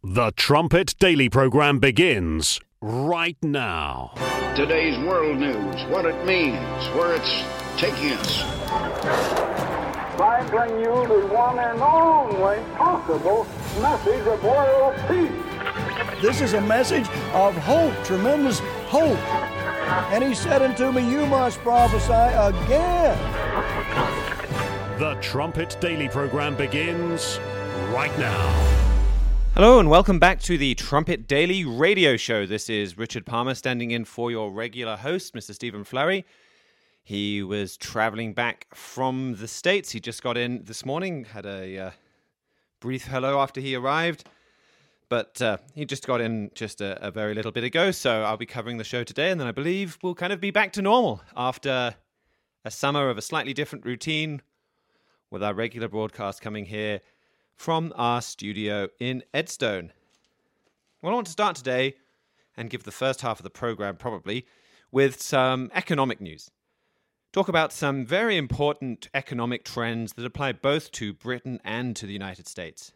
The Trumpet Daily program begins right now. Today's world news, what it means, where it's taking us. I bring you the one and only possible message of world peace. This is a message of hope, tremendous hope. And he said unto me, you must prophesy again. The Trumpet Daily program begins right now. Hello and welcome back to the Trumpet Daily radio show. This is Richard Palmer standing in for your regular host, Mr. Stephen Flurry. He was traveling back from the States. He just got in this morning, had a brief hello after he arrived. But he just got in just a very little bit ago, so I'll be covering the show today, and then I believe we'll kind of be back to normal after a summer of a slightly different routine with our regular broadcast coming here from our studio in Edstone. Well, I want to start today and give the first half of the program probably with some economic news. Talk about some very important economic trends that apply both to Britain and to the United States.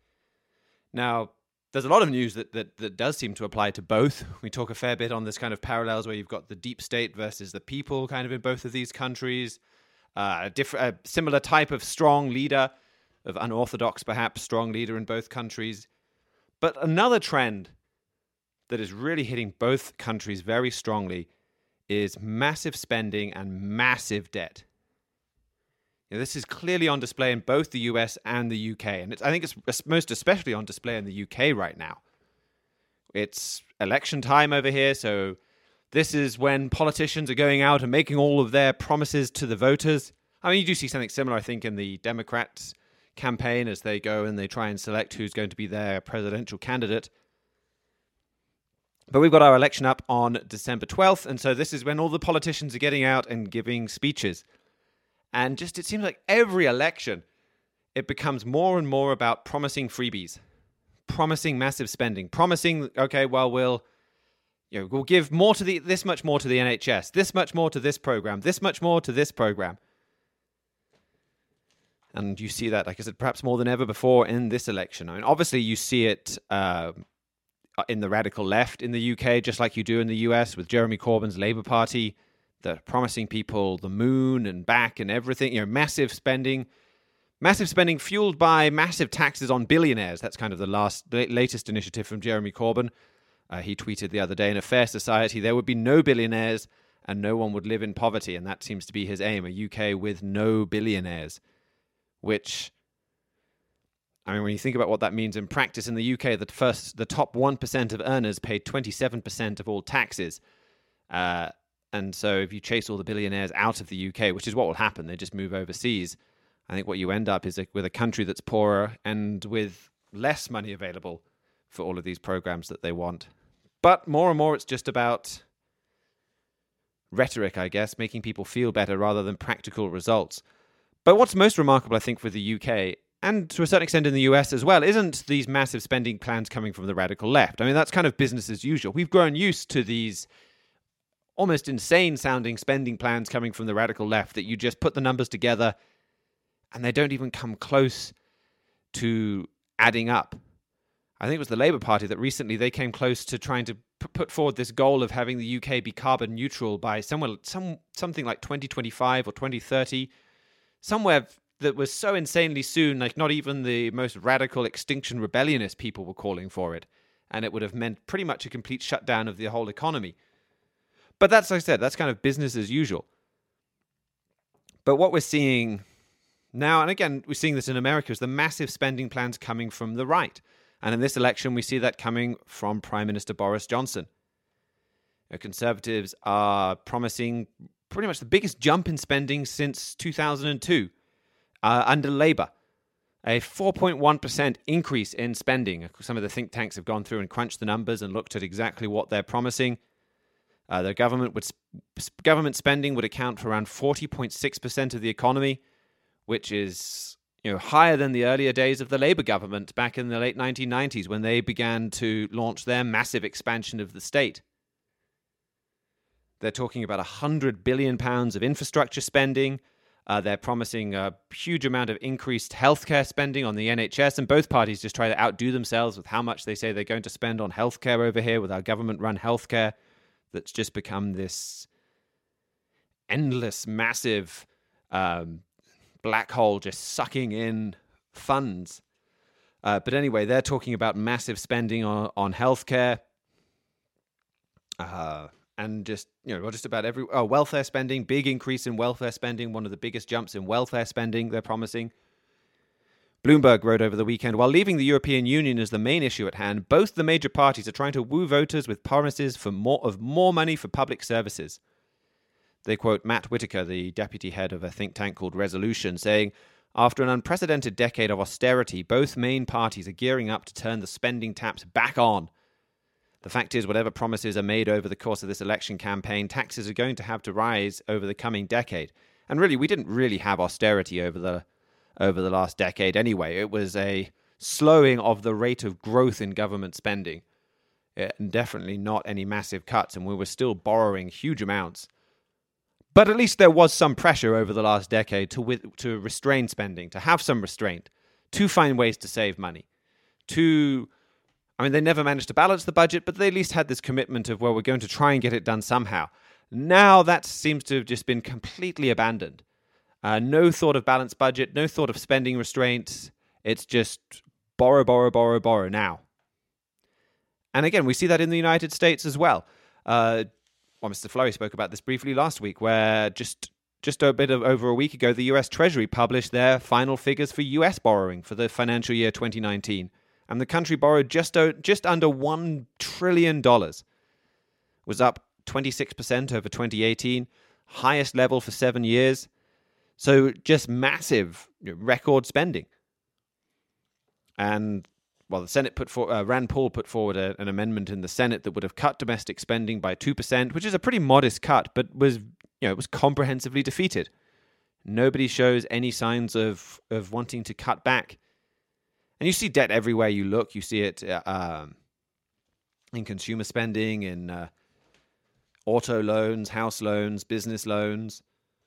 Now, there's a lot of news that does seem to apply to both. We talk a fair bit on this kind of parallels where you've got the deep state versus the people kind of in both of these countries. A similar type of strong leader, of unorthodox perhaps, strong leader in both countries. But another trend that is really hitting both countries very strongly is massive spending and massive debt. This is clearly on display in both the US and the UK. And I think it's most especially on display in the UK right now. It's election time over here, so this is when politicians are going out and making all of their promises to the voters. I mean, you do see something similar, I think, in the Democrats' campaign as they go and they try and select who's going to be their presidential candidate. But we've got our election up on December 12th, and so this is when all the politicians are getting out and giving speeches. And just it seems like every election, it becomes more and more about promising freebies, promising massive spending, promising, okay, well, we'll give more to this much more to the NHS, this much more to this program, this much more to this program. And you see that, like I said, perhaps more than ever before in this election. I mean, obviously you see it in the radical left in the UK, just like you do in the US with Jeremy Corbyn's Labour Party. They're promising people the moon and back and everything, massive spending fueled by massive taxes on billionaires. That's kind of the latest initiative from Jeremy Corbyn. He tweeted the other day, in a fair society, there would be no billionaires and no one would live in poverty. And that seems to be his aim, a UK with no billionaires. Which, I mean, when you think about what that means in practice in the UK, the top 1% of earners paid 27% of all taxes. And so if you chase all the billionaires out of the UK, which is what will happen, they just move overseas, I think what you end up is with a country that's poorer and with less money available for all of these programs that they want. But more and more it's just about rhetoric, I guess, making people feel better rather than practical results. But what's most remarkable, I think, for the UK, and to a certain extent in the US as well, isn't these massive spending plans coming from the radical left. I mean, that's kind of business as usual. We've grown used to these almost insane-sounding spending plans coming from the radical left that you just put the numbers together and they don't even come close to adding up. I think it was the Labour Party that recently they came close to trying to put forward this goal of having the UK be carbon neutral by something like 2025 or 2030, somewhere that was so insanely soon, like not even the most radical Extinction Rebellionist people were calling for it, and it would have meant pretty much a complete shutdown of the whole economy. But that's, like I said, that's kind of business as usual. But what we're seeing now, and again, we're seeing this in America, is the massive spending plans coming from the right. And in this election, we see that coming from Prime Minister Boris Johnson. Conservatives are promising pretty much the biggest jump in spending since 2002 under Labour. A 4.1% increase in spending. Some of the think tanks have gone through and crunched the numbers and looked at exactly what they're promising. The government spending would account for around 40.6% of the economy, which is higher than the earlier days of the Labour government back in the late 1990s when they began to launch their massive expansion of the state. They're talking about £100 billion of infrastructure spending, They're promising a huge amount of increased healthcare spending on the NHS, and both parties just try to outdo themselves with how much they say they're going to spend on healthcare over here with our government-run healthcare that's just become this endless, massive black hole just sucking in funds. But anyway, they're talking about massive spending on healthcare. And just, just about welfare spending, big increase in welfare spending, one of the biggest jumps in welfare spending they're promising. Bloomberg wrote over the weekend, while leaving the European Union as the main issue at hand, both the major parties are trying to woo voters with promises for more money for public services. They quote Matt Whitaker, the deputy head of a think tank called Resolution, saying, after an unprecedented decade of austerity, both main parties are gearing up to turn the spending taps back on. The fact is, whatever promises are made over the course of this election campaign, taxes are going to have to rise over the coming decade. And really, we didn't really have austerity over the last decade anyway. It was a slowing of the rate of growth in government spending, and definitely not any massive cuts, and we were still borrowing huge amounts. But at least there was some pressure over the last decade to restrain spending, to have some restraint, to find ways to save money, they never managed to balance the budget, but they at least had this commitment of, well, we're going to try and get it done somehow. Now that seems to have just been completely abandoned. No thought of balanced budget, no thought of spending restraints. It's just borrow, borrow, borrow, borrow now. And again, we see that in the United States as well. Mr. Flurry spoke about this briefly last week, where just a bit of over a week ago, the US Treasury published their final figures for US borrowing for the financial year 2019. And the country borrowed just under $1 trillion. Was up 26% over 2018, highest level for 7 years. So just massive record spending. And the Senate Rand Paul put forward an amendment in the Senate that would have cut domestic spending by 2%, which is a pretty modest cut, but it was comprehensively defeated. Nobody shows any signs of wanting to cut back. And you see debt everywhere you look. You see it in consumer spending, in auto loans, house loans, business loans.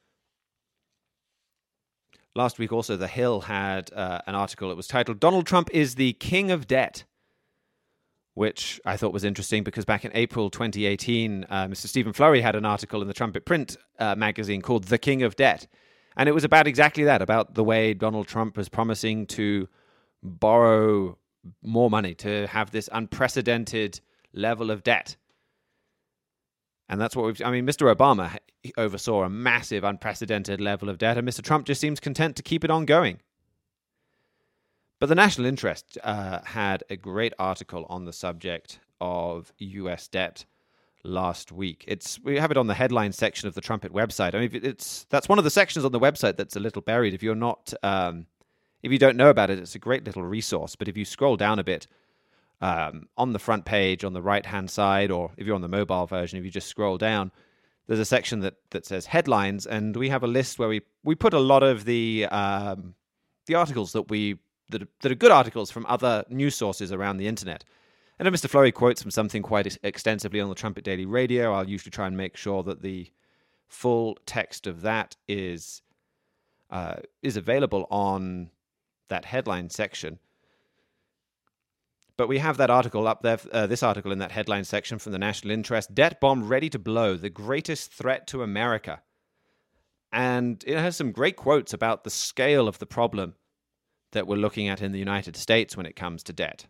Last week also, The Hill had an article. It was titled, Donald Trump is the King of Debt, which I thought was interesting because back in April 2018, Mr. Stephen Flurry had an article in the Trumpet Print magazine called The King of Debt. And it was about exactly that, about the way Donald Trump was promising to borrow more money, to have this unprecedented level of debt. And that's what Mr. Obama oversaw a massive, unprecedented level of debt, and Mr. Trump just seems content to keep it on going. But the National Interest had a great article on the subject of U.S. debt last week. We have it on the headline section of the Trumpet website. That's one of the sections on the website that's a little buried. If you're not... If you don't know about it, it's a great little resource. But if you scroll down a bit on the front page, on the right-hand side, or if you're on the mobile version, if you just scroll down, there's a section that says headlines, and we have a list where we put a lot of the articles that are good articles from other news sources around the internet. And if Mr. Flurry quotes from something quite extensively on the Trumpet Daily Radio, I'll usually try and make sure that the full text of that is available on that headline section. But we have that article up there, this article in that headline section from the National Interest, Debt Bomb Ready to Blow, the Greatest Threat to America. And it has some great quotes about the scale of the problem that we're looking at in the United States when it comes to debt.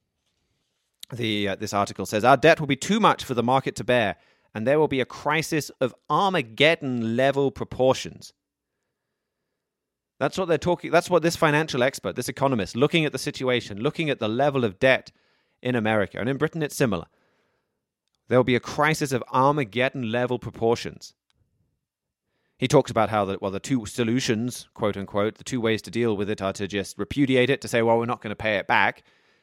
This article says, our debt will be too much for the market to bear, and there will be a crisis of Armageddon-level proportions. That's what they're talking. That's what this financial expert, this economist, looking at the situation, looking at the level of debt in America, and in Britain it's similar. There will be a crisis of Armageddon-level proportions. He talks about how the two solutions, quote unquote, the two ways to deal with it are to just repudiate it, to say, well, we're not going to pay it back,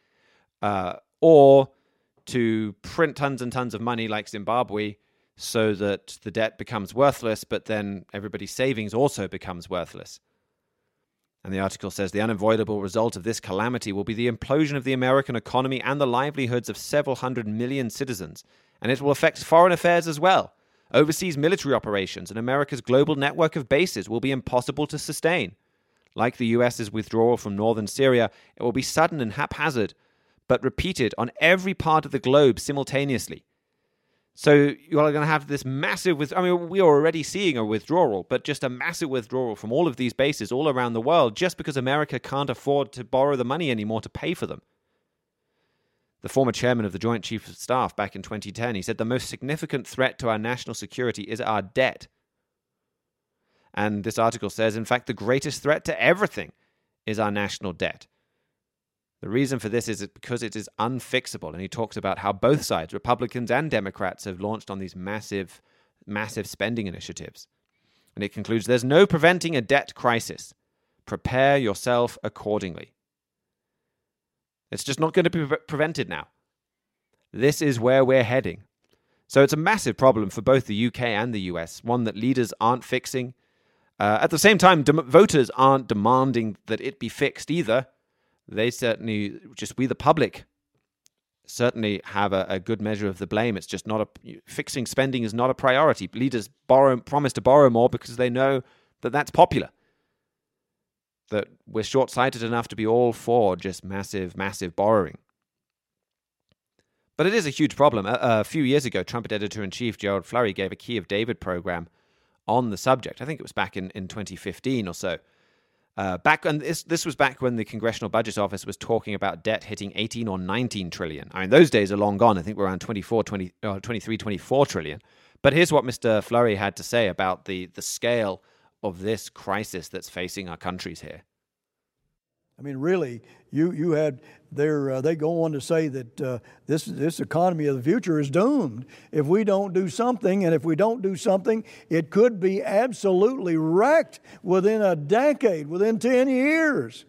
or to print tons and tons of money like Zimbabwe so that the debt becomes worthless, but then everybody's savings also becomes worthless. And the article says the unavoidable result of this calamity will be the implosion of the American economy and the livelihoods of several hundred million citizens. And it will affect foreign affairs as well. Overseas military operations and America's global network of bases will be impossible to sustain. Like the US's withdrawal from northern Syria, it will be sudden and haphazard, but repeated on every part of the globe simultaneously. So you are going to have this massive, we are already seeing a withdrawal, but just a massive withdrawal from all of these bases all around the world just because America can't afford to borrow the money anymore to pay for them. The former chairman of the Joint Chiefs of Staff back in 2010, he said the most significant threat to our national security is our debt. And this article says, in fact, the greatest threat to everything is our national debt. The reason for this is because it is unfixable. And he talks about how both sides, Republicans and Democrats, have launched on these massive, massive spending initiatives. And it concludes, there's no preventing a debt crisis. Prepare yourself accordingly. It's just not going to be prevented now. This is where we're heading. So it's a massive problem for both the UK and the US, one that leaders aren't fixing. At the same time, voters aren't demanding that it be fixed either. They certainly, we the public, certainly have a good measure of the blame. It's just not fixing spending is not a priority. Leaders promise to borrow more because they know that that's popular. That we're short-sighted enough to be all for just massive, massive borrowing. But it is a huge problem. A few years ago, Trumpet editor-in-chief Gerald Flurry gave a Key of David program on the subject. I think it was back in 2015 or so. This was back when the Congressional Budget Office was talking about debt hitting 18 or 19 trillion. I mean, those days are long gone. I think we're around 23, 24 trillion. But here's what Mr. Flurry had to say about the scale of this crisis that's facing our countries here. I mean, really, you had they go on to say that this economy of the future is doomed if we don't do something, and if we don't do something, it could be absolutely wrecked within a decade, within 10 years.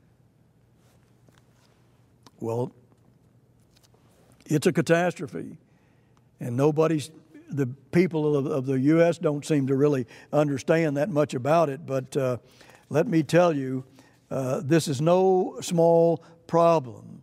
Well, it's a catastrophe, and the people of the U.S. don't seem to really understand that much about it, but let me tell you, this is no small problem.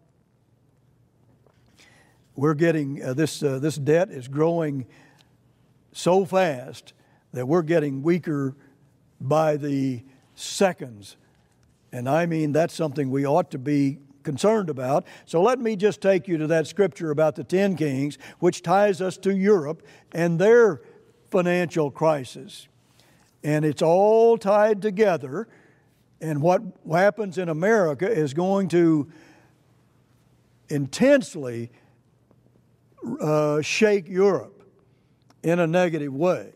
We're getting this debt is growing so fast that we're getting weaker by the seconds. And I mean, that's something we ought to be concerned about. So let me just take you to that scripture about the 10 kings, which ties us to Europe and their financial crisis. And it's all tied together. And what happens in America is going to intensely shake Europe in a negative way.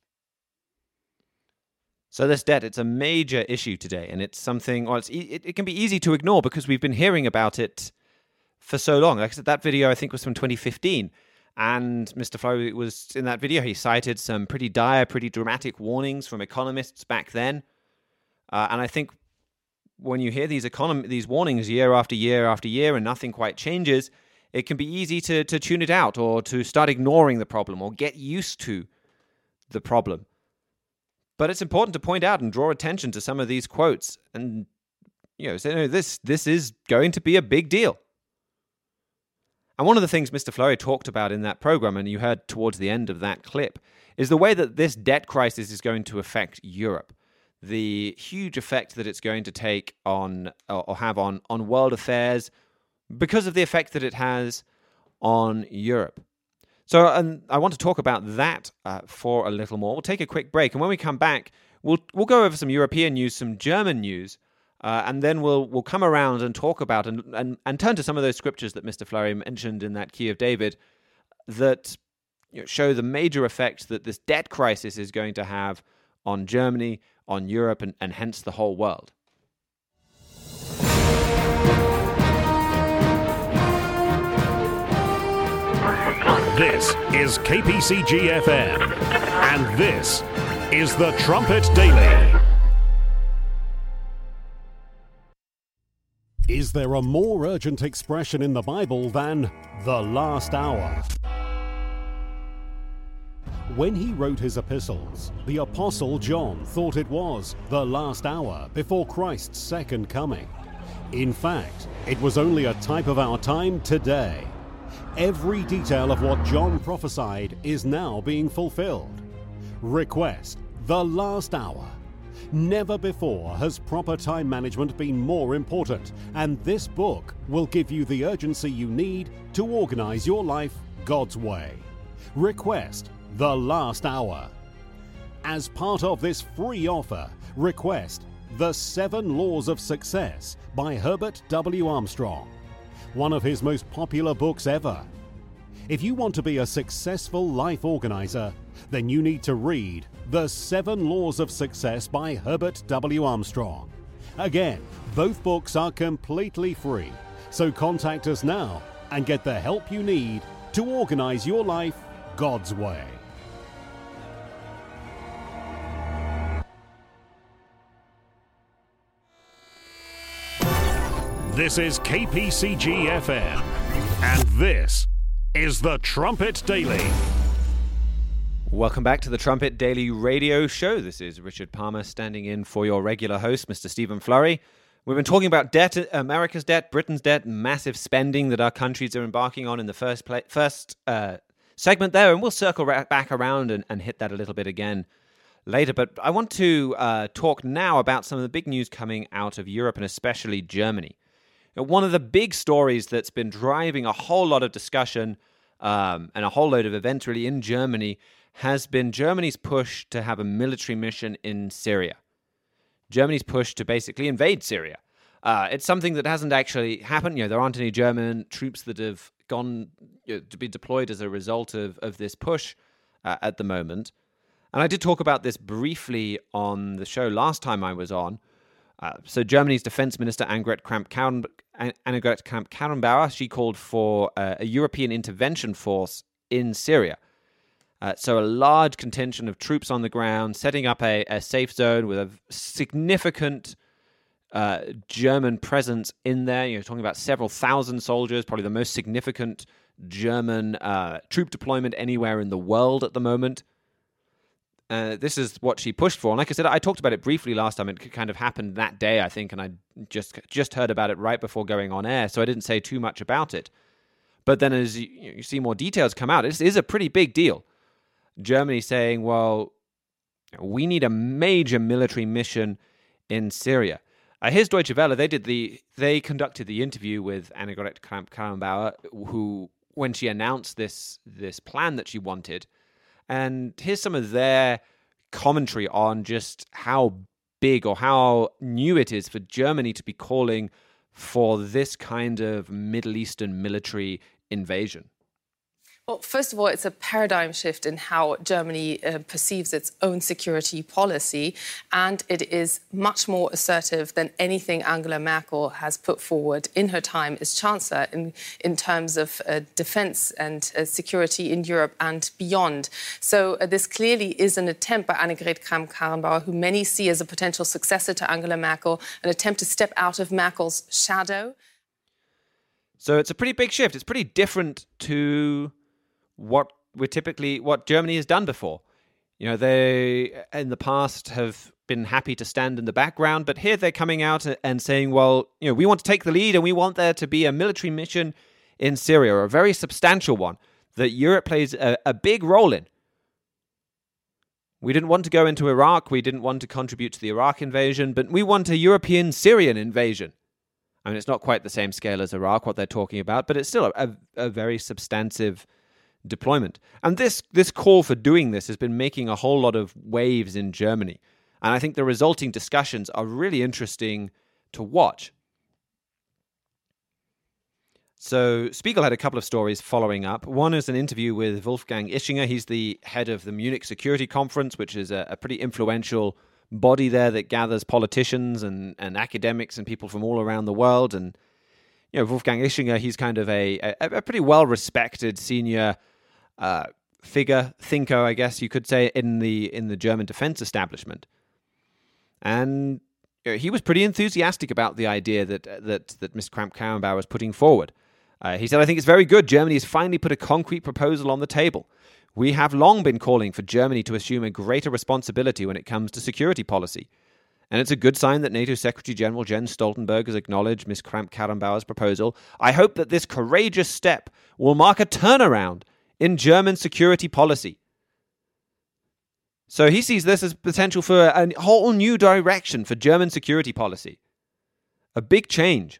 So this debt, it's a major issue today, and it's something, it can be easy to ignore because we've been hearing about it for so long. Like I said, that video, I think, was from 2015, and Mr. Flurry was in that video. He cited some pretty dire, pretty dramatic warnings from economists back then. And I think when you hear these warnings year after year after year and nothing quite changes, it can be easy to tune it out or to start ignoring the problem or get used to the problem. But it's important to point out and draw attention to some of these quotes and say, no, this is going to be a big deal. And one of the things Mr. Flurry talked about in that program, and you heard towards the end of that clip, is the way that this debt crisis is going to affect Europe. The huge effect that it's going to take on or have on world affairs because of the effect that it has on Europe. So I want to talk about that for a little more. We'll take a quick break, and when we come back, we'll go over some European news, some German news, and then we'll come around and talk about and turn to some of those scriptures that Mr. Flurry mentioned in that Key of David that show the major effects that this debt crisis is going to have on Germany, on Europe, and hence the whole world. This is KPCG-FM, and this is the Trumpet Daily. Is there a more urgent expression in the Bible than the last hour? When he wrote his epistles, the Apostle John thought it was the last hour before Christ's second coming. In fact, it was only a type of our time today. Every detail of what John prophesied is now being fulfilled. Request The Last Hour. Never before has proper time management been more important, and this book will give you the urgency you need to organize your life God's way. Request The Last Hour. As part of this free offer, request The 7 Laws of Success by Herbert W. Armstrong, one of his most popular books ever. If you want to be a successful life organizer, then you need to read The 7 Laws of Success by Herbert W. Armstrong. Again, both books are completely free, so contact us now and get the help you need to organize your life God's way. This is KPCG FM, and this is the Trumpet Daily. Welcome back to the Trumpet Daily Radio Show. This is Richard Palmer standing in for your regular host, Mr. Stephen Flurry. We've been talking about debt, America's debt, Britain's debt, massive spending that our countries are embarking on in the first segment there, and we'll circle back around and hit that a little bit again later. But I want to talk now about some of the big news coming out of Europe and especially Germany. One of the big stories that's been driving a whole lot of discussion and a whole load of events really in Germany has been Germany's push to have a military mission in Syria. Germany's push to basically invade Syria. It's something that hasn't actually happened. There aren't any German troops that have gone to be deployed as a result of this push at the moment. And I did talk about this briefly on the show last time I was on. So Germany's Defense Minister Annegret Kramp-Karrenbauer, she called for a European intervention force in Syria. So a large contingent of troops on the ground, setting up a safe zone with a significant German presence in there. You're talking about several thousand soldiers, probably the most significant German troop deployment anywhere in the world at the moment. This is what she pushed for. And like I said, I talked about it briefly last time. It kind of happened that day, I think, and I just heard about it right before going on air, so I didn't say too much about it. But then as you see more details come out, it is a pretty big deal. Germany saying, well, we need a major military mission in Syria. Here's Deutsche Welle. They conducted the interview with Annegret Kramp-Karrenbauer, who, when she announced this plan that she wanted, and here's some of their commentary on just how big or how new it is for Germany to be calling for this kind of Middle Eastern military invasion. Well, first of all, it's a paradigm shift in how Germany perceives its own security policy, and it is much more assertive than anything Angela Merkel has put forward in her time as Chancellor in terms of defense and security in Europe and beyond. So this clearly is an attempt by Annegret Kramp-Karrenbauer, who many see as a potential successor to Angela Merkel, an attempt to step out of Merkel's shadow. So it's a pretty big shift. It's pretty different to what Germany has done before. They in the past have been happy to stand in the background, but here they're coming out and saying, well, we want to take the lead and we want there to be a military mission in Syria, a very substantial one that Europe plays a big role in. We didn't want to go into Iraq, we didn't want to contribute to the Iraq invasion, but we want a European Syrian invasion. I mean, it's not quite the same scale as Iraq, what they're talking about, but it's still a very substantive deployment. And this call for doing this has been making a whole lot of waves in Germany. And I think the resulting discussions are really interesting to watch. So Spiegel had a couple of stories following up. One is an interview with Wolfgang Ischinger. He's the head of the Munich Security Conference, which is a pretty influential body there that gathers politicians and academics and people from all around the world. And Wolfgang Ischinger, he's kind of a pretty well-respected senior thinker, I guess you could say, in the German defense establishment. And he was pretty enthusiastic about the idea that Ms. Kramp-Karrenbauer was putting forward. He said, I think it's very good. Germany has finally put a concrete proposal on the table. We have long been calling for Germany to assume a greater responsibility when it comes to security policy. And it's a good sign that NATO Secretary General Jens Stoltenberg has acknowledged Ms. Kramp-Karrenbauer's proposal. I hope that this courageous step will mark a turnaround in German security policy. So he sees this as potential for a whole new direction for German security policy. A big change.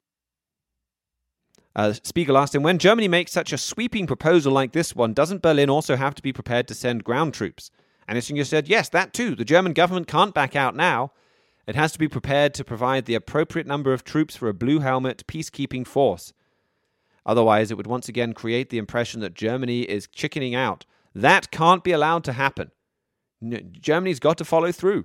Spiegel asked him, when Germany makes such a sweeping proposal like this one, doesn't Berlin also have to be prepared to send ground troops? And Ischinger said, yes, that too. The German government can't back out now. It has to be prepared to provide the appropriate number of troops for a blue helmet peacekeeping force. Otherwise, it would once again create the impression that Germany is chickening out. That can't be allowed to happen. Germany's got to follow through.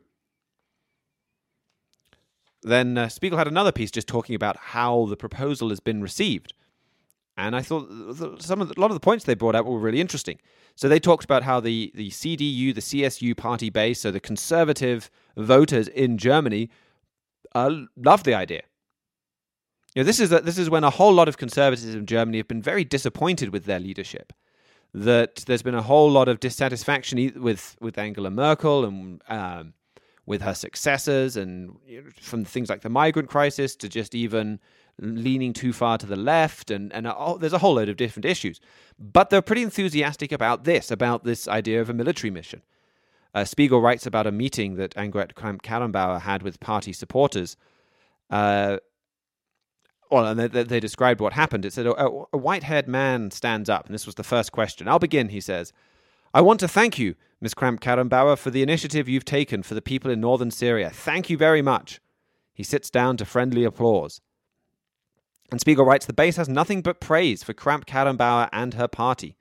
Then Spiegel had another piece just talking about how the proposal has been received. And I thought a lot of the points they brought up were really interesting. So they talked about how the CDU, the CSU party base, so the conservative voters in Germany, love the idea. This is when a whole lot of conservatives in Germany have been very disappointed with their leadership. That there's been a whole lot of dissatisfaction with Angela Merkel and with her successors, and from things like the migrant crisis to just even leaning too far to the left, and there's a whole load of different issues. But they're pretty enthusiastic about this idea of a military mission. Spiegel writes about a meeting that Annegret Kramp-Karrenbauer had with party supporters. And they described what happened. It said, a white-haired man stands up, and this was the first question. I'll begin, he says. I want to thank you, Ms. Kramp-Karrenbauer, for the initiative you've taken for the people in northern Syria. Thank you very much. He sits down to friendly applause. And Spiegel writes, the base has nothing but praise for Kramp-Karrenbauer and her party.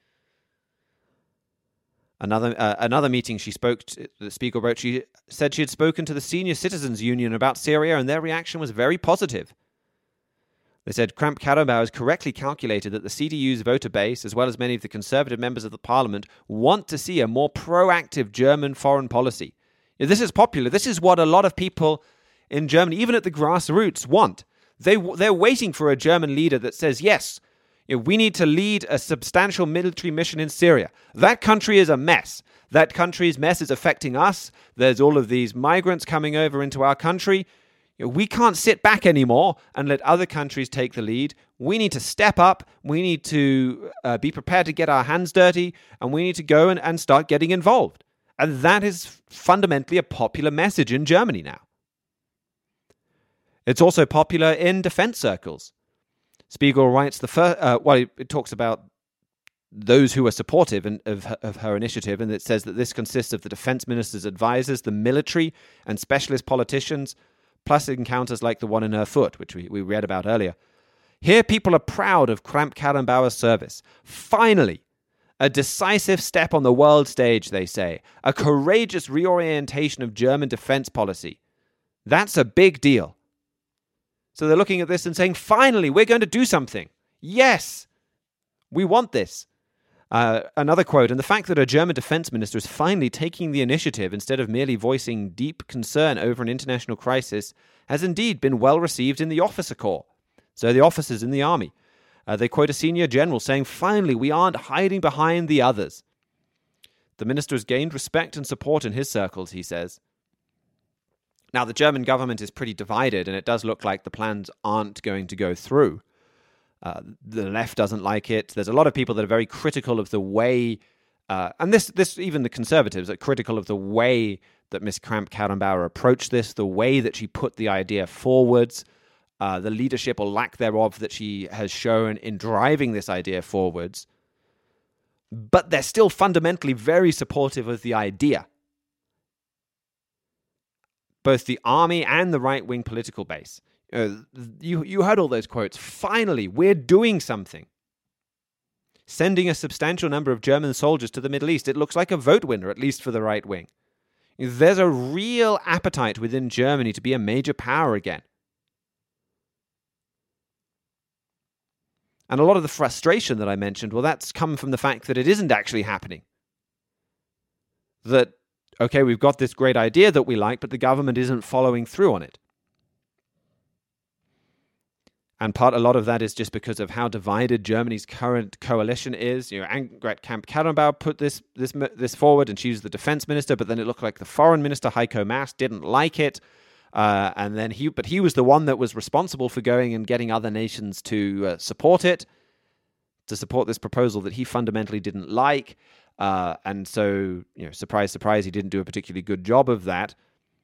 Another meeting she spoke to, the Spiegel wrote, she said she had spoken to the Senior Citizens Union about Syria, and their reaction was very positive. They said Kramp-Karrenbauer has correctly calculated that the CDU's voter base, as well as many of the conservative members of the parliament, want to see a more proactive German foreign policy. This is popular. This is what a lot of people in Germany, even at the grassroots, want. They're waiting for a German leader that says, yes, we need to lead a substantial military mission in Syria. That country is a mess. That country's mess is affecting us. There's all of these migrants coming over into our country. We can't sit back anymore and let other countries take the lead. We need to step up. We need to be prepared to get our hands dirty, and we need to go and start getting involved. And that is fundamentally a popular message in Germany now. It's also popular in defense circles. Spiegel writes it talks about those who are supportive of her initiative, and it says that this consists of the defense minister's advisors, the military, and specialist politicians, plus encounters like the one in Erfurt, which we read about earlier. Here, people are proud of Kramp-Karrenbauer's service. Finally, a decisive step on the world stage, they say. A courageous reorientation of German defense policy. That's a big deal. So they're looking at this and saying, finally, we're going to do something. Yes, we want this. Another quote, and the fact that a German defense minister is finally taking the initiative instead of merely voicing deep concern over an international crisis has indeed been well received in the officer corps. So the officers in the army. They quote a senior general saying, finally, we aren't hiding behind the others. The minister has gained respect and support in his circles, he says. Now, the German government is pretty divided, and it does look like the plans aren't going to go through. The left doesn't like it. There's a lot of people that are very critical of the way, and this even the conservatives are critical of the way that Ms. Kramp-Karrenbauer approached this, the way that she put the idea forwards, the leadership or lack thereof that she has shown in driving this idea forwards. But they're still fundamentally very supportive of the idea. Both the army and the right-wing political base. You heard all those quotes. Finally, we're doing something. Sending a substantial number of German soldiers to the Middle East. It looks like a vote winner, at least for the right wing. There's a real appetite within Germany to be a major power again. And a lot of the frustration that I mentioned, well, that's come from the fact that it isn't actually happening. That, okay, we've got this great idea that we like, but the government isn't following through on it. And a lot of that is just because of how divided Germany's current coalition is. Annegret Kramp-Karrenbauer put this forward, and she was the defense minister, but then it looked like the foreign minister, Heiko Maas, didn't like it. But he was the one that was responsible for going and getting other nations to support it, to support this proposal that he fundamentally didn't like. And so, surprise, surprise, he didn't do a particularly good job of that.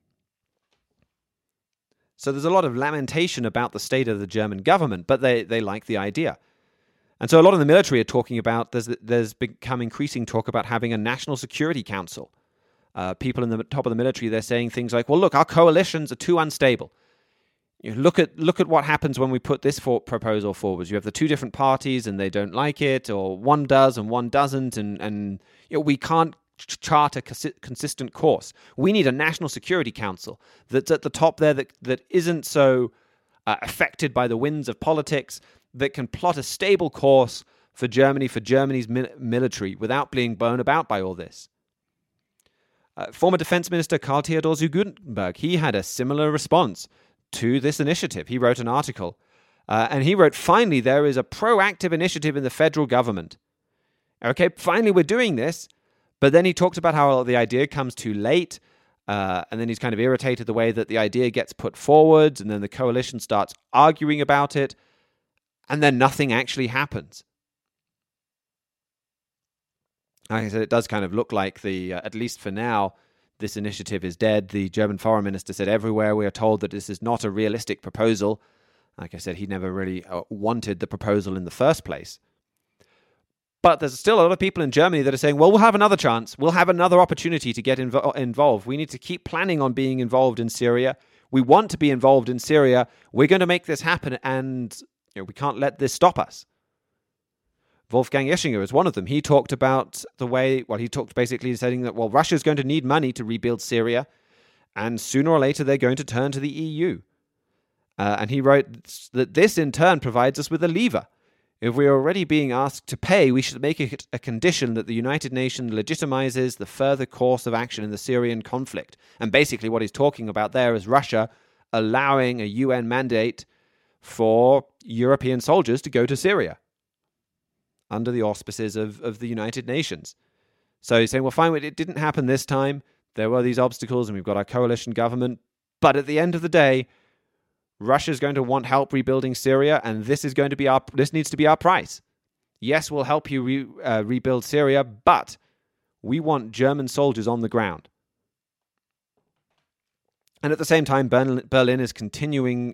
So there's a lot of lamentation about the state of the German government, but they like the idea. And so a lot of the military are talking about, there's become increasing talk about having a National Security Council. People in the top of the military, they're saying things like, well, look, our coalitions are too unstable. Look at what happens when we put this proposal forward. You have the two different parties and they don't like it, or one does and one doesn't, and we can't chart a consistent course. We need a National Security Council that's at the top there that isn't so affected by the winds of politics, that can plot a stable course for Germany's military without being blown about by all this. Former Defense Minister Karl Theodor zu Guttenberg, he had a similar response to this initiative. He wrote an article, and he wrote, finally, there is a proactive initiative in the federal government. Okay, finally we're doing this, but then he talked about how the idea comes too late, and then he's kind of irritated the way that the idea gets put forward, and then the coalition starts arguing about it, and then nothing actually happens. Like I said, it does kind of look like at least for now, this initiative is dead. The German foreign minister said everywhere we are told that this is not a realistic proposal. Like I said, he never really wanted the proposal in the first place. But there's still a lot of people in Germany that are saying, well, we'll have another chance. We'll have another opportunity to get involved. We need to keep planning on being involved in Syria. We want to be involved in Syria. We're going to make this happen, and we can't let this stop us. Wolfgang Ischinger is one of them. He talked about he talked basically saying that, Russia's going to need money to rebuild Syria, and sooner or later they're going to turn to the EU. And he wrote that this in turn provides us with a lever. If we are already being asked to pay, we should make it a condition that the United Nations legitimizes the further course of action in the Syrian conflict. And basically what he's talking about there is Russia allowing a UN mandate for European soldiers to go to Syria under the auspices of the United Nations. So he's saying, well, fine, it didn't happen this time. There were these obstacles and we've got our coalition government. But at the end of the day, Russia's going to want help rebuilding Syria, and this needs to be our price. Yes, we'll help you rebuild Syria, but we want German soldiers on the ground. And at the same time, Berlin is continuing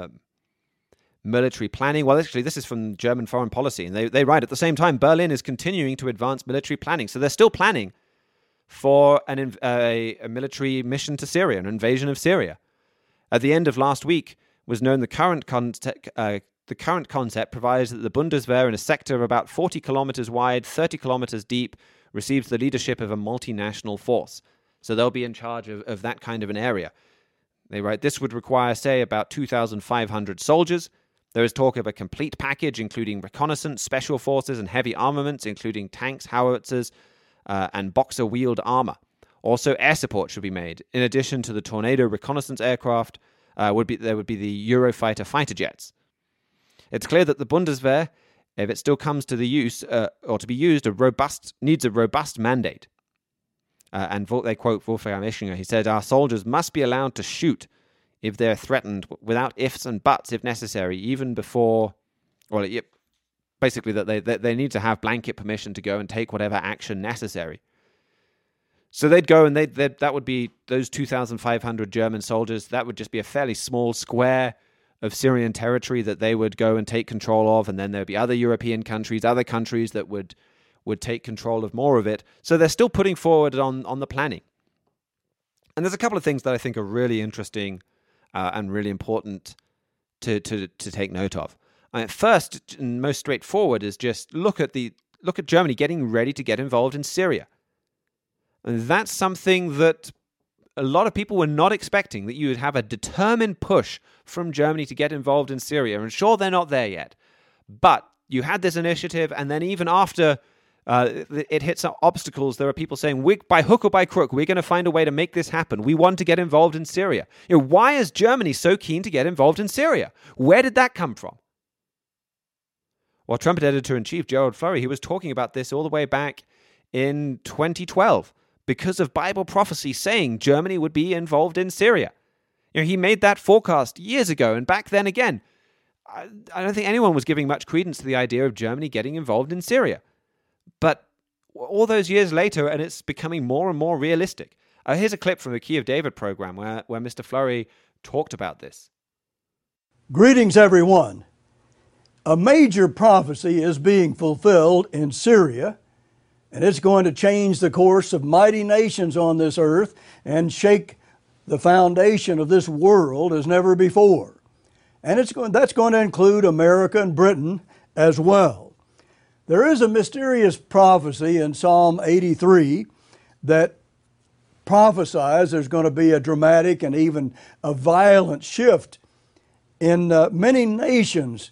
military planning. Well, actually, this is from German foreign policy, and they write, at the same time, Berlin is continuing to advance military planning. So they're still planning for a military mission to Syria, an invasion of Syria. At the end of last week was known the current concept provides that the Bundeswehr, in a sector of about 40 kilometers wide, 30 kilometers deep, receives the leadership of a multinational force. So they'll be in charge of that kind of an area. They write, this would require, say, about 2,500 soldiers. There is talk of a complete package, including reconnaissance, special forces, and heavy armaments, including tanks, howitzers, and Boxer-wheeled armor. Also, air support should be made. In addition to the Tornado reconnaissance aircraft, there would be the Eurofighter fighter jets. It's clear that the Bundeswehr, if it still comes to the use or to be used, needs a robust mandate. And they quote Wolfgang Ischinger. He said, "Our soldiers must be allowed to shoot if they're threatened, without ifs and buts if necessary, even before." Well, basically that they need to have blanket permission to go and take whatever action necessary. So they'd go and that would be those 2,500 German soldiers. That would just be a fairly small square of Syrian territory that they would go and take control of, and then there'd be other European countries, other countries that would take control of more of it. So they're still putting forward on the planning. And there's a couple of things that I think are really interesting and really important to take note of. First and most straightforward is just look at Germany getting ready to get involved in Syria. And that's something that a lot of people were not expecting, that you would have a determined push from Germany to get involved in Syria. And sure, they're not there yet. But you had this initiative, and then even after it hit some obstacles, there are people saying, by hook or by crook, we're going to find a way to make this happen. We want to get involved in Syria. Why is Germany so keen to get involved in Syria? Where did that come from? Well, Trumpet Editor-in-Chief Gerald Flurry, he was talking about this all the way back in 2012. Because of Bible prophecy saying Germany would be involved in Syria. He made that forecast years ago, and back then again, I don't think anyone was giving much credence to the idea of Germany getting involved in Syria. But all those years later, and it's becoming more and more realistic. Here's a clip from the Key of David program where Mr. Fleury talked about this. Greetings, everyone. A major prophecy is being fulfilled in Syria, and it's going to change the course of mighty nations on this earth and shake the foundation of this world as never before. And that's going to include America and Britain as well. There is a mysterious prophecy in Psalm 83 that prophesies there's going to be a dramatic and even a violent shift in many nations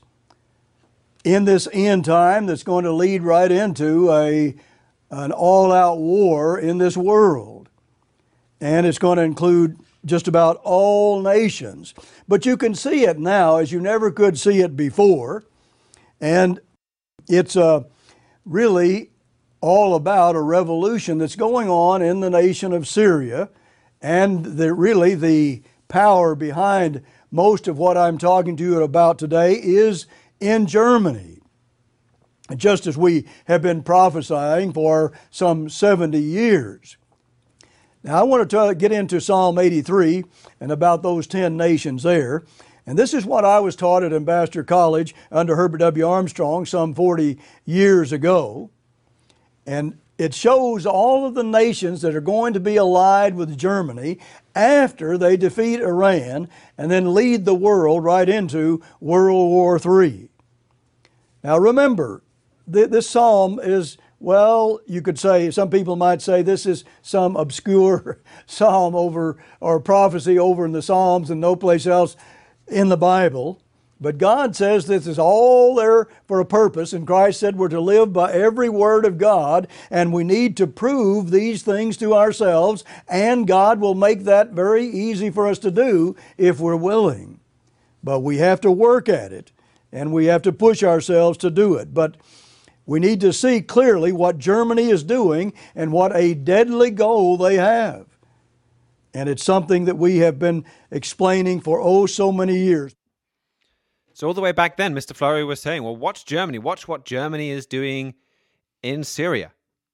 in this end time that's going to lead right into an all-out war in this world. And it's going to include just about all nations. But you can see it now as you never could see it before. And it's really all about a revolution that's going on in the nation of Syria. And really the power behind most of what I'm talking to you about today is in Germany, just as we have been prophesying for some 70 years. Now, I want to get into Psalm 83 and about those 10 nations there. And this is what I was taught at Ambassador College under Herbert W. Armstrong some 40 years ago. And it shows all of the nations that are going to be allied with Germany after they defeat Iran and then lead the world right into World War III. Now remember, this psalm is, well, you could say, some people might say this is some obscure psalm or prophecy over in the Psalms and no place else in the Bible. But God says this is all there for a purpose, and Christ said we're to live by every word of God, and we need to prove these things to ourselves, and God will make that very easy for us to do if we're willing. But we have to work at it, and we have to push ourselves to do it. But we need to see clearly what Germany is doing and what a deadly goal they have. And it's something that we have been explaining for so many years. So all the way back then, Mr. Fleury was saying, well, watch Germany. Watch what Germany is doing in Syria.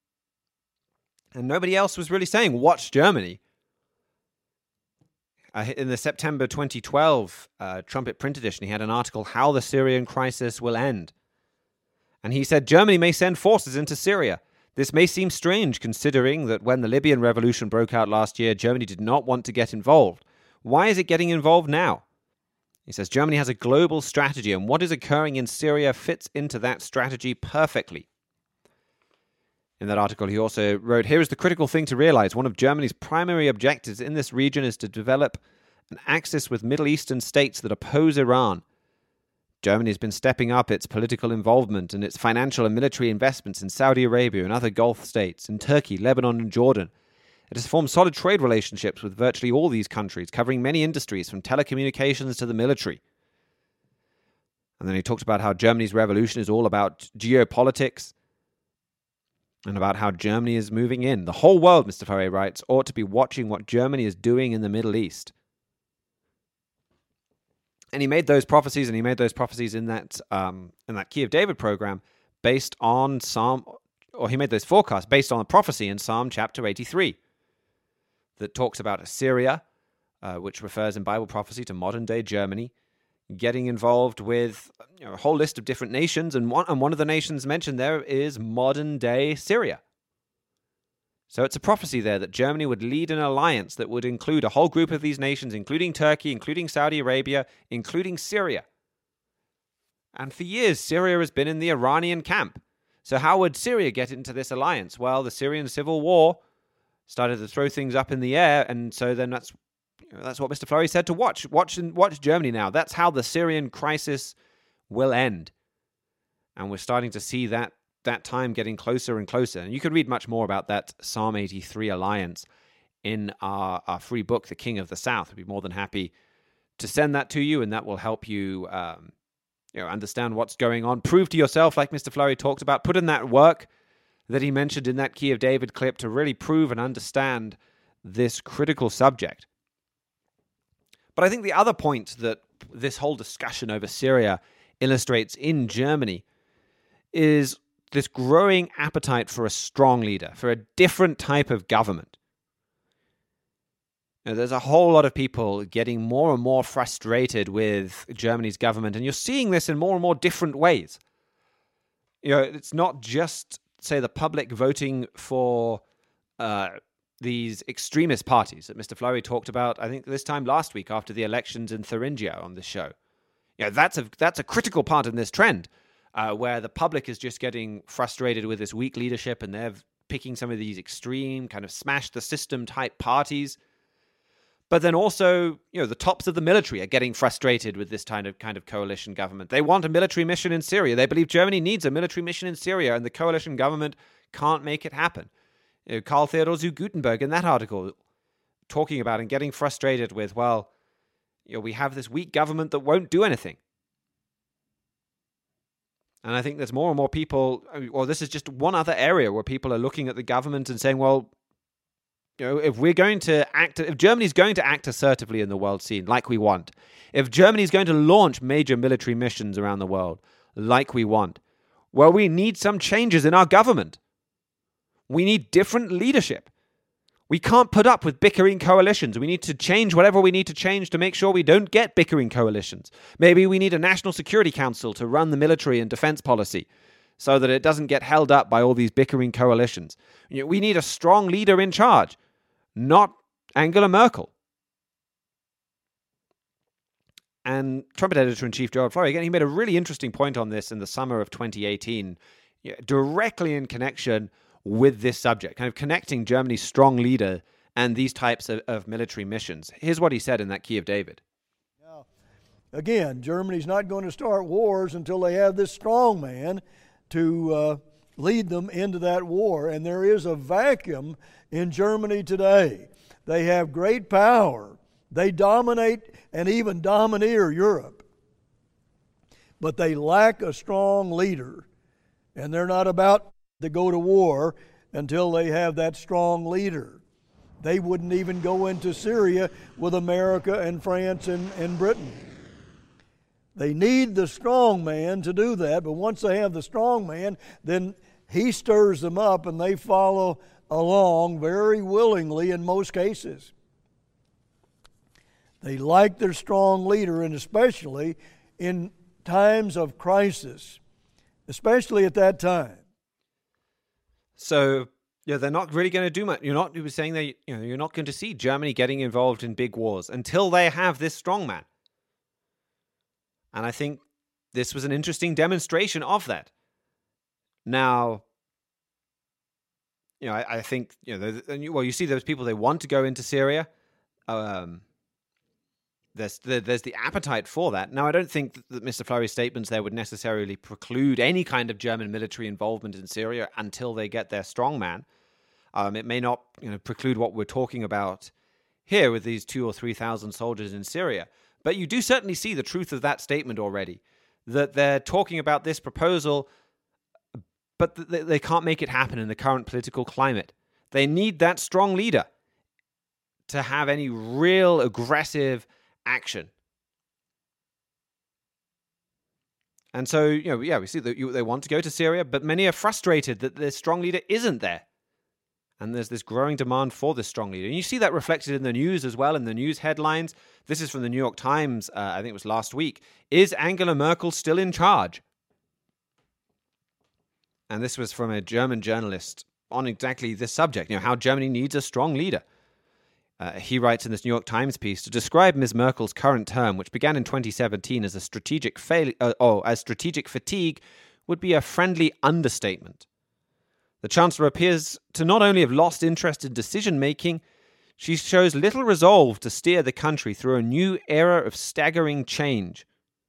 And nobody else was really saying, watch Germany. In the September 2012 Trumpet print edition, he had an article, How the Syrian Crisis Will End. And he said, Germany may send forces into Syria. This may seem strange considering that when the Libyan revolution broke out last year, Germany did not want to get involved. Why is it getting involved now? He says Germany has a global strategy, and what is occurring in Syria fits into that strategy perfectly. In that article, he also wrote, here is the critical thing to realize. One of Germany's primary objectives in this region is to develop an axis with Middle Eastern states that oppose Iran. Germany has been stepping up its political involvement and its financial and military investments in Saudi Arabia and other Gulf states, in Turkey, Lebanon, and Jordan. It has formed solid trade relationships with virtually all these countries, covering many industries, from telecommunications to the military. And then he talked about how Germany's revolution is all about geopolitics and about how Germany is moving in. The whole world, Mr. Fleury writes, ought to be watching what Germany is doing in the Middle East. And he made those prophecies, in that Key of David program based on he made those forecasts based on a prophecy in Psalm chapter 83 that talks about Assyria, which refers in Bible prophecy to modern-day Germany, getting involved with a whole list of different nations, and one of the nations mentioned there is modern-day Syria. So it's a prophecy there that Germany would lead an alliance that would include a whole group of these nations, including Turkey, including Saudi Arabia, including Syria. And for years, Syria has been in the Iranian camp. So how would Syria get into this alliance? Well, the Syrian civil war started to throw things up in the air, and so then that's what Mr. Fleury said to watch. Watch Germany now. That's how the Syrian crisis will end. And we're starting to see that time getting closer and closer. And you could read much more about that Psalm 83 alliance in our free book, The King of the South. I'd be more than happy to send that to you, and that will help you understand what's going on. Prove to yourself, like Mr. Fleury talked about, put in that work that he mentioned in that Key of David clip to really prove and understand this critical subject. But I think the other point that this whole discussion over Syria illustrates in Germany is this growing appetite for a strong leader, for a different type of government. There's a whole lot of people getting more and more frustrated with Germany's government, and you're seeing this in more and more different ways. It's not just, say, the public voting for these extremist parties that Mr. Fleury talked about, I think this time last week after the elections in Thuringia on this show. That's a critical part in this trend, where the public is just getting frustrated with this weak leadership, and they're picking some of these extreme kind of smash the system type parties. But then also, the tops of the military are getting frustrated with this kind of coalition government. They want a military mission in Syria. They believe Germany needs a military mission in Syria, and the coalition government can't make it happen. Karl Theodor zu Guttenberg in that article talking about and getting frustrated with, we have this weak government that won't do anything. And I think there's more and more people, this is just one other area where people are looking at the government and saying, if Germany's going to act assertively in the world scene like we want, if Germany's going to launch major military missions around the world like we want, we need some changes in our government. We need different leadership. We can't put up with bickering coalitions. We need to change whatever we need to change to make sure we don't get bickering coalitions. Maybe we need a National Security Council to run the military and defense policy so that it doesn't get held up by all these bickering coalitions. We need a strong leader in charge, not Angela Merkel. And Trumpet Editor-in-Chief Gerald Fleury, again, he made a really interesting point on this in the summer of 2018, directly in connection with this subject, kind of connecting Germany's strong leader and these types of military missions. Here's what he said in that Key of David. Now, again, Germany's not going to start wars until they have this strong man to lead them into that war. And there is a vacuum in Germany today. They have great power. They dominate and even domineer Europe. But they lack a strong leader. And they're not about to go to war until they have that strong leader. They wouldn't even go into Syria with America and France and Britain. They need the strong man to do that, but once they have the strong man, then he stirs them up and they follow along very willingly in most cases. They like their strong leader, and especially in times of crisis, especially at that time. So, they're not really going to do much. He was saying that you're not going to see Germany getting involved in big wars until they have this strongman. And I think this was an interesting demonstration of that. Now, I think you see those people, they want to go into Syria. There's the appetite for that. Now, I don't think that Mr. Fleury's statements there would necessarily preclude any kind of German military involvement in Syria until they get their strongman. It may not preclude what we're talking about here with these 2,000 or 3,000 soldiers in Syria. But you do certainly see the truth of that statement already, that they're talking about this proposal, but they can't make it happen in the current political climate. They need that strong leader to have any real aggressive action. And so, we see that they want to go to Syria, but many are frustrated that the strong leader isn't there. And there's this growing demand for this strong leader. And you see that reflected in the news as well, in the news headlines. This is from the New York Times, I think it was last week. Is Angela Merkel still in charge? And this was from a German journalist on exactly this subject, how Germany needs a strong leader. He writes in this New York Times piece, to describe Ms. Merkel's current term, which began in 2017 as a strategic fatigue, would be a friendly understatement. The Chancellor appears to not only have lost interest in decision-making, she shows little resolve to steer the country through a new era of staggering change.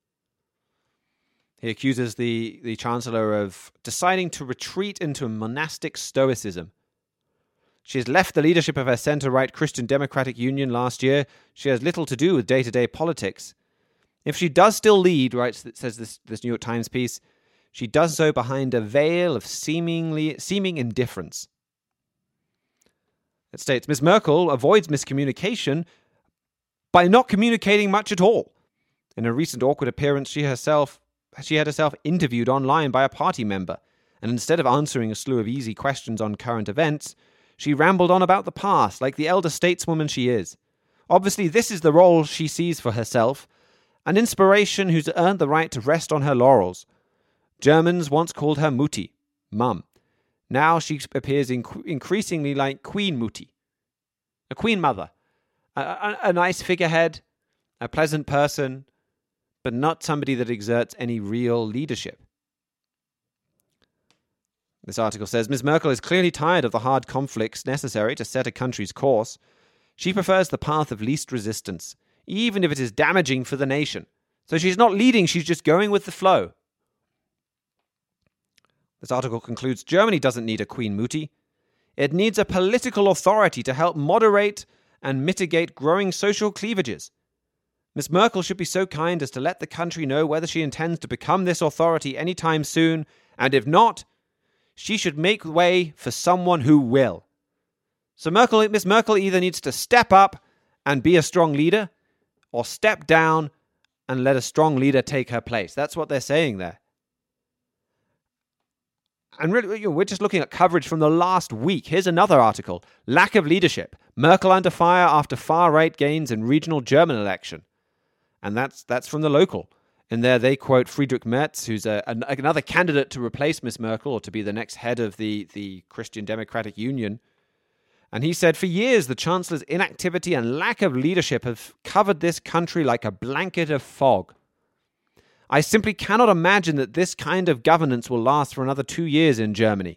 He accuses the Chancellor of deciding to retreat into monastic stoicism. She has left the leadership of her centre-right Christian Democratic Union last year. She has little to do with day-to-day politics. If she does still lead, says this New York Times piece, she does so behind a veil of seeming indifference. It states, Ms. Merkel avoids miscommunication by not communicating much at all. In a recent awkward appearance, she had herself interviewed online by a party member, and instead of answering a slew of easy questions on current events, she rambled on about the past like the elder stateswoman she is. Obviously, this is the role she sees for herself, an inspiration who's earned the right to rest on her laurels. Germans once called her Mutti, Mum. Now she appears increasingly like Queen Mutti, a Queen Mother, a nice figurehead, a pleasant person, but not somebody that exerts any real leadership. This article says, Ms. Merkel is clearly tired of the hard conflicts necessary to set a country's course. She prefers the path of least resistance, even if it is damaging for the nation. So she's not leading, she's just going with the flow. This article concludes, Germany doesn't need a Queen Mutti. It needs a political authority to help moderate and mitigate growing social cleavages. Ms. Merkel should be so kind as to let the country know whether she intends to become this authority anytime soon, and if not, she should make way for someone who will. So Ms. Merkel either needs to step up and be a strong leader, or step down and let a strong leader take her place. That's what they're saying there. And really, we're just looking at coverage from the last week. Here's another article. Lack of leadership. Merkel under fire after far-right gains in regional German election. And that's from the local. In there, they quote Friedrich Merz, who's another candidate to replace Ms. Merkel, or to be the next head of the Christian Democratic Union. And he said, for years, the Chancellor's inactivity and lack of leadership have covered this country like a blanket of fog. I simply cannot imagine that this kind of governance will last for another 2 years in Germany.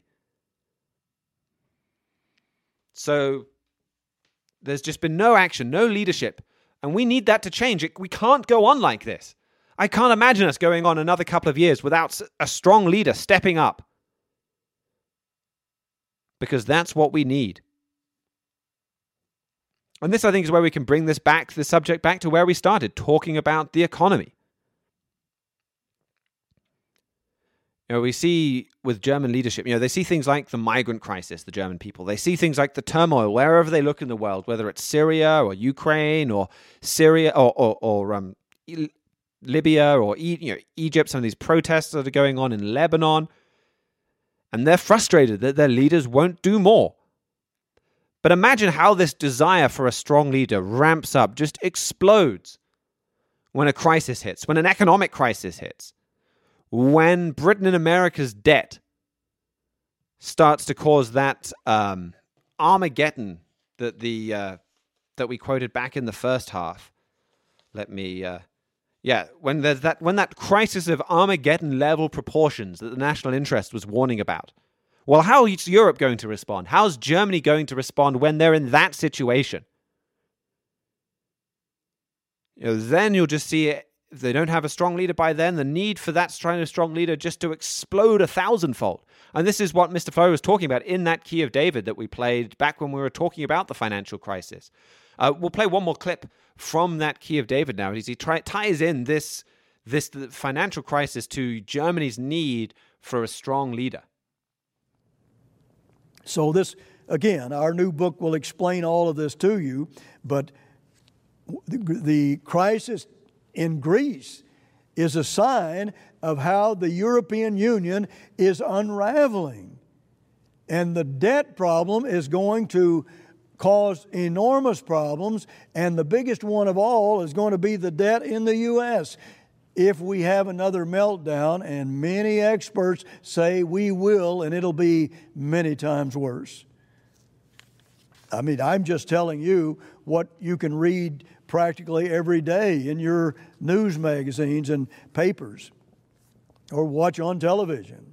So there's just been no action, no leadership. And we need that to change. We can't go on like this. I can't imagine us going on another couple of years without a strong leader stepping up. Because that's what we need. And this, I think, is where we can bring this subject back to where we started, talking about the economy. We see with German leadership, they see things like the migrant crisis, the German people. They see things like the turmoil wherever they look in the world, whether it's Syria or Ukraine or Syria or Libya or Egypt, some of these protests that are going on in Lebanon. And they're frustrated that their leaders won't do more. But imagine how this desire for a strong leader ramps up, just explodes when a crisis hits, when an economic crisis hits. When Britain and America's debt starts to cause that Armageddon that we quoted back in the first half. When that crisis of Armageddon level proportions that the national interest was warning about. Well, how is Europe going to respond? How's Germany going to respond when they're in that situation? Then you'll just see it. If they don't have a strong leader by then, the need for that strong leader just to explode 1,000-fold. And this is what Mr. Flo was talking about in that Key of David that we played back when we were talking about the financial crisis. We'll play one more clip from that Key of David now as he ties in this financial crisis to Germany's need for a strong leader. So this, again, our new book will explain all of this to you, but the crisis in Greece is a sign of how the European Union is unraveling. And the debt problem is going to cause enormous problems, and the biggest one of all is going to be the debt in the U.S. if we have another meltdown, and many experts say we will, and it'll be many times worse. I mean, I'm just telling you what you can read practically every day in your news magazines and papers or watch on television.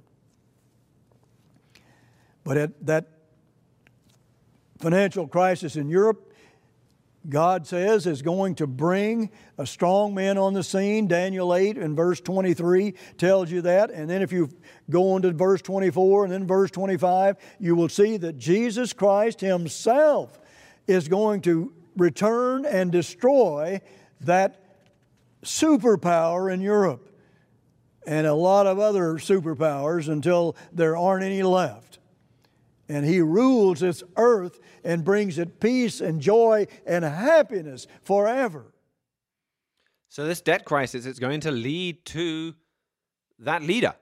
But at that financial crisis in Europe, God says, is going to bring a strong man on the scene. Daniel 8 and verse 23 tells you that. And then if you go on to verse 24 and then verse 25, you will see that Jesus Christ Himself is going to return and destroy that superpower in Europe and a lot of other superpowers until there aren't any left. And He rules this earth and brings it peace and joy and happiness forever. So this debt crisis is going to lead to that leader.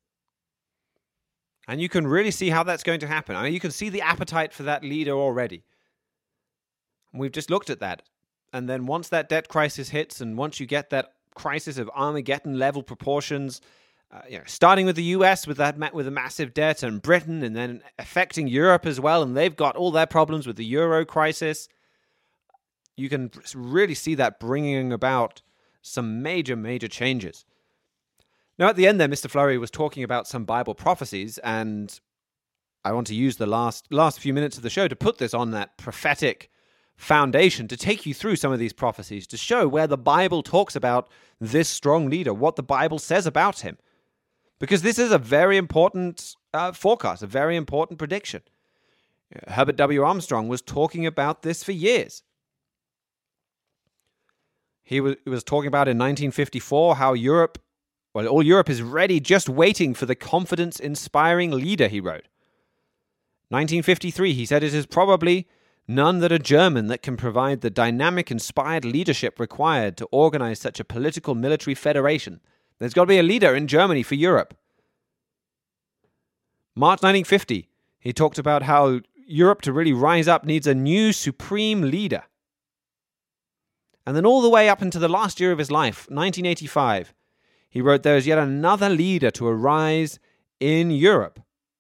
And you can really see how that's going to happen. I mean, you can see the appetite for that leader already. We've just looked at that. And then once that debt crisis hits, and once you get that crisis of Armageddon-level proportions, starting with the US with a massive debt, and Britain, and then affecting Europe as well, and they've got all their problems with the Euro crisis, you can really see that bringing about some major, major changes. Now, at the end there, Mr. Fleury was talking about some Bible prophecies, and I want to use the last few minutes of the show to put this on that prophetic foundation, to take you through some of these prophecies, to show where the Bible talks about this strong leader, what the Bible says about him. Because this is a very important forecast, a very important prediction. Herbert W. Armstrong was talking about this for years. He was talking about in 1954 how all Europe is ready, just waiting for the confidence-inspiring leader, he wrote. 1953, he said, it is probably none that a German that can provide the dynamic, inspired leadership required to organize such a political military federation. There's got to be a leader in Germany for Europe. March 1950, he talked about how Europe to really rise up needs a new supreme leader. And then all the way up into the last year of his life, 1985, he wrote, there is yet another leader to arise in Europe.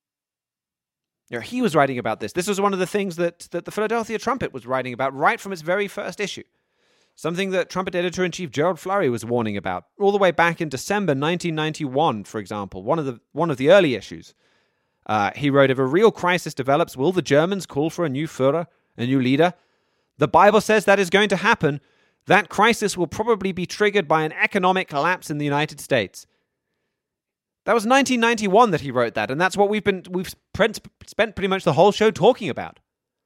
He was writing about this. This was one of the things that the Philadelphia Trumpet was writing about right from its very first issue. Something that Trumpet Editor-in-Chief Gerald Flurry was warning about all the way back in December 1991, for example, one of the early issues. He wrote, if a real crisis develops, will the Germans call for a new Führer, a new leader? The Bible says that is going to happen. That crisis will probably be triggered by an economic collapse in the United States. That was 1991 that he wrote that, and that's what we've spent pretty much the whole show talking about.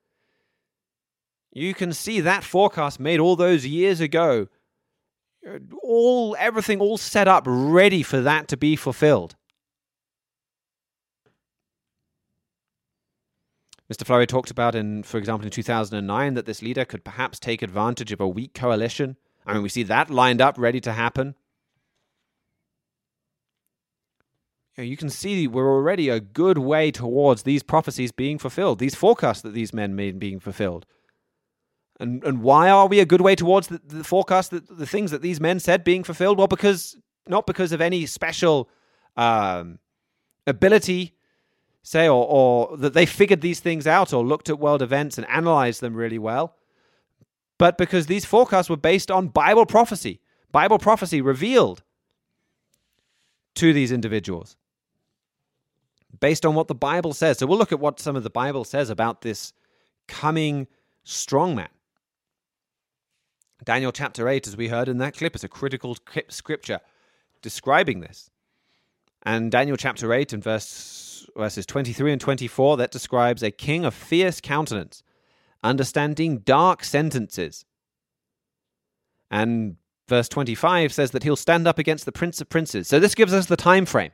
You can see that forecast made all those years ago. Everything all set up, ready for that to be fulfilled. Mr. Fleury talked about, for example, in 2009, that this leader could perhaps take advantage of a weak coalition. I mean, we see that lined up, ready to happen. You can see we're already a good way towards these prophecies being fulfilled, these forecasts that these men made being fulfilled. And why are we a good way towards the forecast, the things that these men said being fulfilled? Well, not because of any special ability, say, or that they figured these things out or looked at world events and analyzed them really well, but because these forecasts were based on Bible prophecy revealed to these individuals, based on what the Bible says. So we'll look at what some of the Bible says about this coming strongman. Daniel chapter 8, as we heard in that clip, is a critical scripture describing this. And Daniel chapter 8 and verses 23 and 24, that describes a king of fierce countenance, understanding dark sentences. And verse 25 says that he'll stand up against the prince of princes. So this gives us the time frame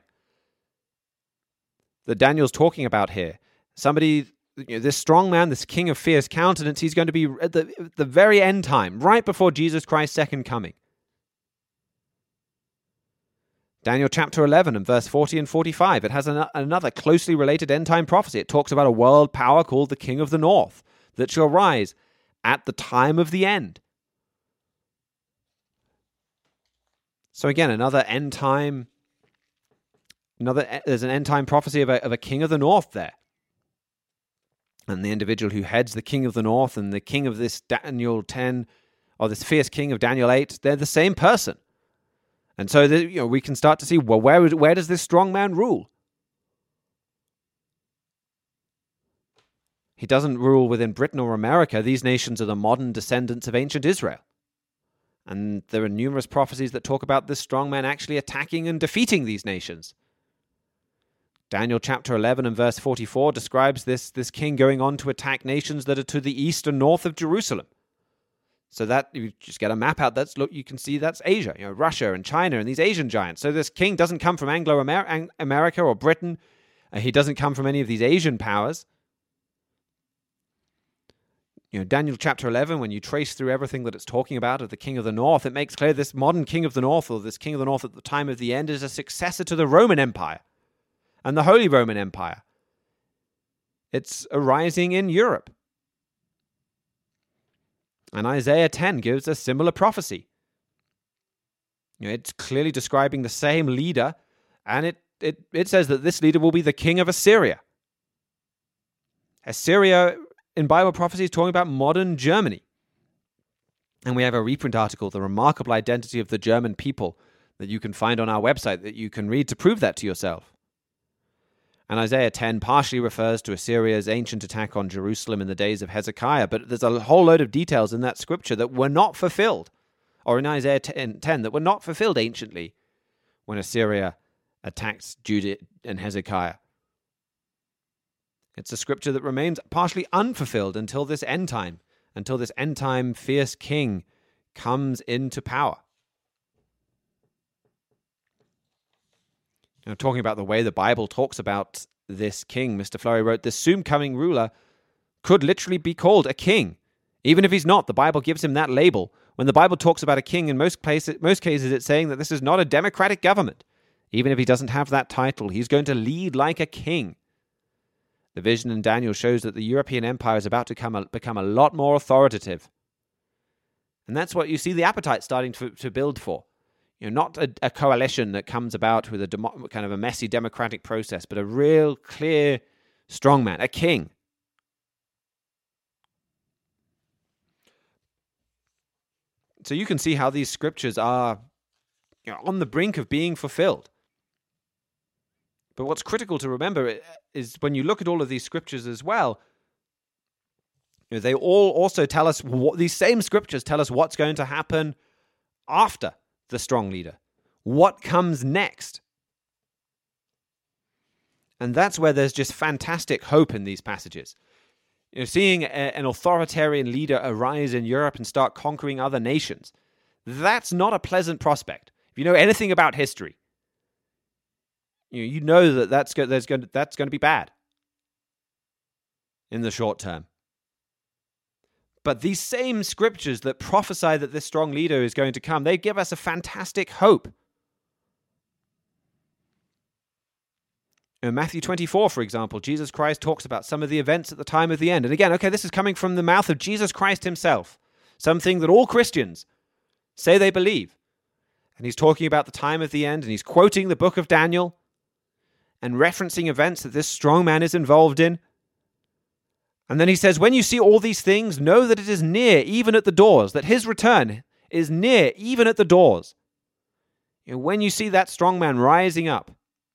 that Daniel's talking about here. Somebody, this strong man, this king of fierce countenance, he's going to be at the very end time, right before Jesus Christ's second coming. Daniel chapter 11 and verse 40 and 45, it has another closely related end-time prophecy. It talks about a world power called the King of the North that shall rise at the time of the end. So again, another end-time, there's an end-time prophecy of a King of the North there. And the individual who heads the King of the North and the king of this Daniel 10, or this fierce king of Daniel 8, they're the same person. And so we can start to see, well, where does this strong man rule? He doesn't rule within Britain or America. These nations are the modern descendants of ancient Israel. And there are numerous prophecies that talk about this strong man actually attacking and defeating these nations. Daniel chapter 11 and verse 44 describes this king going on to attack nations that are to the east and north of Jerusalem. So that, you just get a map out, you can see that's Asia, Russia and China and these Asian giants. So this king doesn't come from Anglo-America or Britain. He doesn't come from any of these Asian powers. Daniel chapter 11, when you trace through everything that it's talking about of the king of the north, it makes clear this modern king of the north, or this king of the north at the time of the end, is a successor to the Roman Empire and the Holy Roman Empire. It's arising in Europe. And Isaiah 10 gives a similar prophecy. It's clearly describing the same leader, and it says that this leader will be the king of Assyria. Assyria, in Bible prophecy, is talking about modern Germany. And we have a reprint article, The Remarkable Identity of the German People, that you can find on our website that you can read to prove that to yourself. And Isaiah 10 partially refers to Assyria's ancient attack on Jerusalem in the days of Hezekiah, but there's a whole load of details in that scripture that were not fulfilled, or in Isaiah 10 that were not fulfilled anciently when Assyria attacked Judah and Hezekiah. It's a scripture that remains partially unfulfilled until this end time fierce king comes into power. Talking about the way the Bible talks about this king, Mr. Flurry wrote, this soon coming ruler could literally be called a king. Even if he's not, the Bible gives him that label. When the Bible talks about a king, in most cases it's saying that this is not a democratic government. Even if he doesn't have that title, he's going to lead like a king. The vision in Daniel shows that the European Empire is about to become a lot more authoritative. And that's what you see the appetite starting to build for. Not a coalition that comes about with a kind of a messy democratic process, but a real clear strongman, a king. So you can see how these scriptures are on the brink of being fulfilled. But what's critical to remember is when you look at all of these scriptures as well, they all also tell us, these same scriptures tell us what's going to happen after the strong leader. What comes next? And that's where there's just fantastic hope in these passages. Seeing an authoritarian leader arise in Europe and start conquering other nations, that's not a pleasant prospect. If you know anything about history, you know that that's going to be bad in the short term. But these same scriptures that prophesy that this strong leader is going to come, they give us a fantastic hope. In Matthew 24, for example, Jesus Christ talks about some of the events at the time of the end. And again, this is coming from the mouth of Jesus Christ himself, something that all Christians say they believe. And he's talking about the time of the end, and he's quoting the book of Daniel and referencing events that this strong man is involved in. And then he says, when you see all these things, know that it is near, even at the doors, that his return is near, even at the doors. When you see that strong man rising up.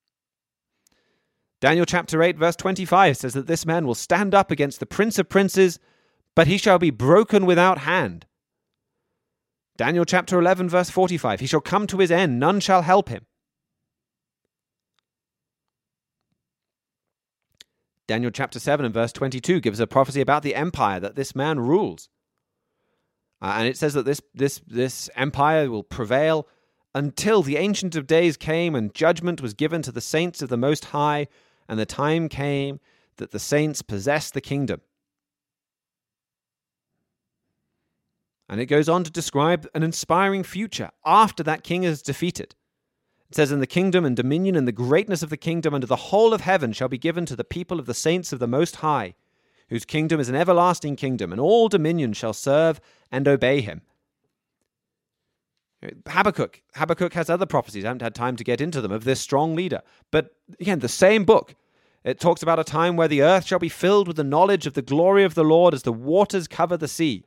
Daniel chapter 8, verse 25 says that this man will stand up against the prince of princes, but he shall be broken without hand. Daniel chapter 11, verse 45, he shall come to his end, none shall help him. Daniel chapter 7 and verse 22 gives a prophecy about the empire that this man rules. And it says that this empire will prevail until the Ancient of Days came and judgment was given to the saints of the Most High, and the time came that the saints possessed the kingdom. And it goes on to describe an inspiring future after that king is defeated. It says, "And the kingdom and dominion and the greatness of the kingdom under the whole of heaven shall be given to the people of the saints of the Most High, whose kingdom is an everlasting kingdom, and all dominion shall serve and obey him." Habakkuk has other prophecies. I haven't had time to get into them, of this strong leader. But again, the same book. It talks about a time where the earth shall be filled with the knowledge of the glory of the Lord as the waters cover the sea.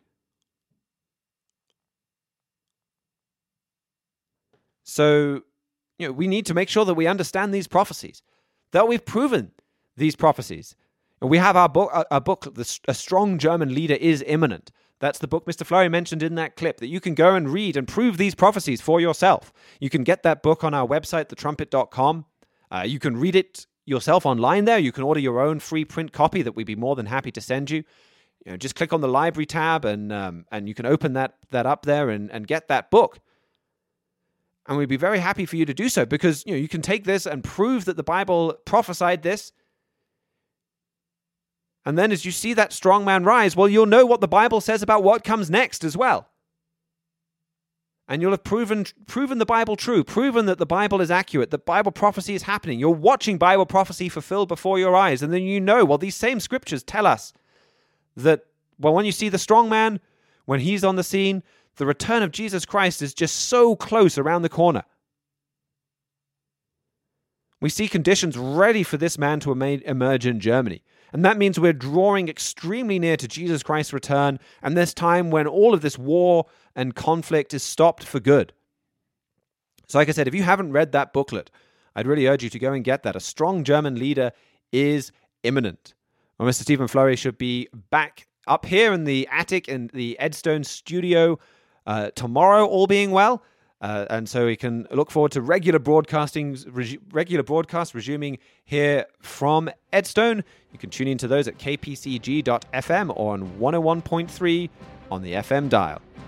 So, we need to make sure that we understand these prophecies, that we've proven these prophecies. We have our book, A Strong German Leader is Imminent. That's the book Mr. Flurry mentioned in that clip, that you can go and read and prove these prophecies for yourself. You can get that book on our website, thetrumpet.com. You can read it yourself online there. You can order your own free print copy that we'd be more than happy to send you. Just click on the library tab and you can open that up there and get that book. And we'd be very happy for you to do so, because you can take this and prove that the Bible prophesied this. And then as you see that strong man rise, well, you'll know what the Bible says about what comes next as well. And you'll have proven the Bible true, proven that the Bible is accurate, that Bible prophecy is happening. You're watching Bible prophecy fulfilled before your eyes. And then you know, well, these same scriptures tell us that, well, when you see the strong man, when he's on the scene, the return of Jesus Christ is just so close around the corner. We see conditions ready for this man to emerge in Germany. And that means we're drawing extremely near to Jesus Christ's return and this time when all of this war and conflict is stopped for good. So like I said, if you haven't read that booklet, I'd really urge you to go and get that. A Strong German Leader is imminent. Well, Mr. Stephen Flurry should be back up here in the attic in the Edstone studio tomorrow, all being well. And so we can look forward to regular broadcasts resuming here from Edstone. You can tune into those at kpcg.fm or on 101.3 on the FM dial.